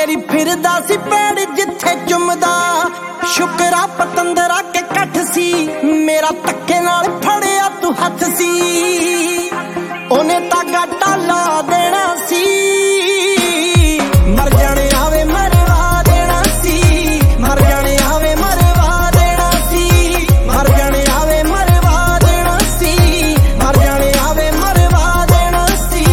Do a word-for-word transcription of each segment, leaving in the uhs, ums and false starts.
ਮੇਰੀ ਫਿਰਦਾ ਸੀ ਪੈੜ ਜਿੱਥੇ ਚੁੰਮਦਾ ਸ਼ੁਕਰਾ ਪਤੰਦਰਾ ਕੇ ਕੱਠ ਸੀ ਮੇਰਾ ਧੱਕੇ ਨਾਲ ਫੜਿਆ ਤੂੰ ਹੱਥ ਸੀ ਉਹਨੇ ਤਾਂ ਗਾਟਾ ਲਾ ਦੇਣਾ ਸੀ ਮਰ ਜਾਣੇ ਆਵੇ ਮਰਵਾ ਦੇਣਾ ਸੀ ਮਰ ਜਾਣੇ ਆਵੇ ਮਰਵਾ ਦੇਣਾ ਸੀ ਮਰ ਜਾਣੇ ਆਵੇ ਮਰਵਾ ਦੇਣਾ ਸੀ ਮਰ ਜਾਣੇ ਆਵੇ ਮਰਵਾ ਦੇਣਾ ਸੀ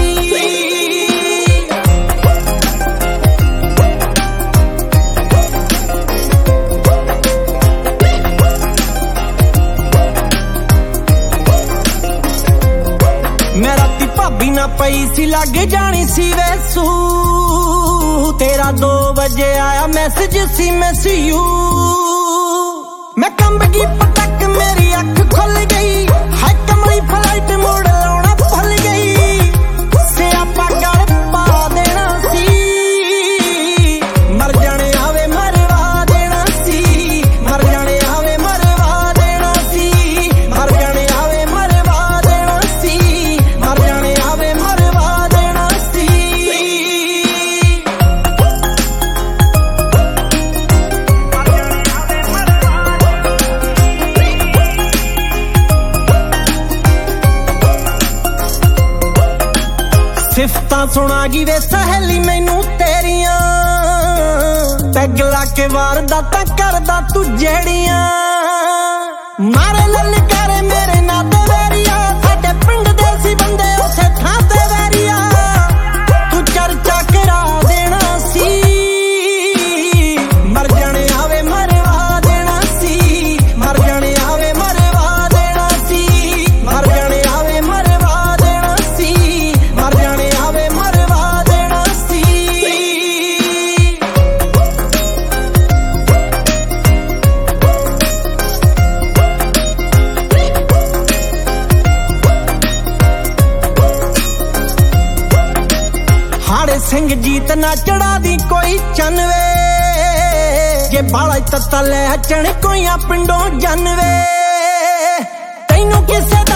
मैं राती भाभी ना पई सी लग जानी सी वैसू तेरा दो बजे आया मैसेज सी मिस यू मैं कंब गई पटक मेरी अख खुल गई है कमली फ्लाइट मोड़ लाना भूल गई सियापा गल पा देना सी मर जाने आवे मरवा देना सी मर जाने आवे मरवा देना सी मर जाने आवे मरवा देना सी मर जाने आवे मरवा देना सी सिफतां सुनागी वे सहेली मैनू तेरियां पैग ला के वारदातां करदा तू जेड़ियां मारे ललकारे मेरे नाते वैरिया साडे पिंड दे सी बंदे उसे थां ते वैरिया तू चर्चा करा देना सी मर जाने आवे मरवा देना सी मर जाने आवे मरवा देना सी मर जाने आवे मरवा देना सी मर जाने आवे मरवा देना सी हाड़े सिंह जीत ना चढ़ा दी कोई चनवे जे बाला तत्ता लै चढ़ कोई पिंडों जनवे तैनू किसे